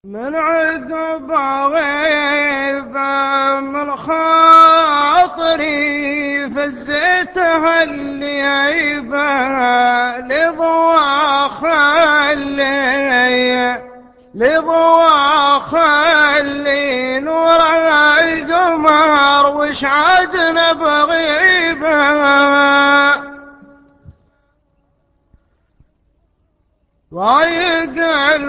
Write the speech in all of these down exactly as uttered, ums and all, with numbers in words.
من عقب غيبة من خاطري فزيتها اللي عيبة لضوى خلي لضوى خلي نور القمر وش عدنا بغيبة ضايق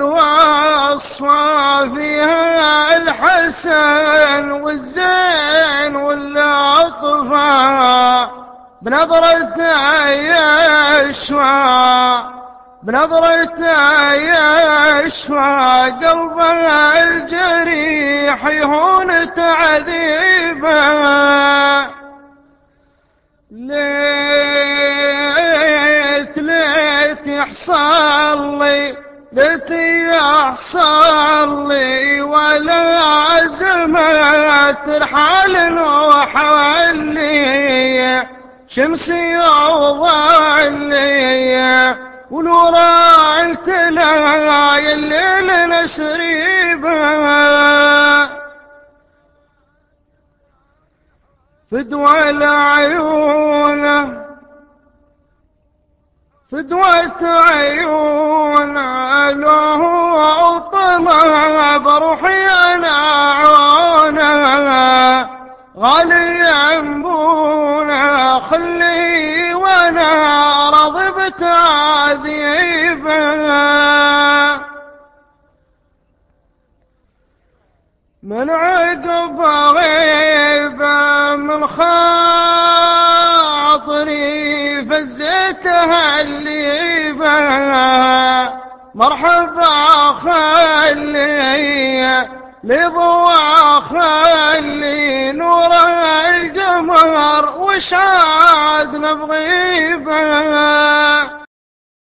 الوصفة فيها الحسن والزين واللطفة بنظرته يشفى بنظرته يشفى قلبه الجريح يهون تعذيبه ليت ليت يحصل لي ليت يحصل لي ولا زمت رحال نوح ولي شمسي وظلي ونور التلاي الليل نسريبه فدوى العيون فدوى عيون له وطلب روحي انا عونه غالي ينبونه خلي وانا راضي بتعذيبه من عقب غيبة من خاطري فزيتها الليبة مرحبا خلي لضوى خلي نور القمر وش عاد نبغيبه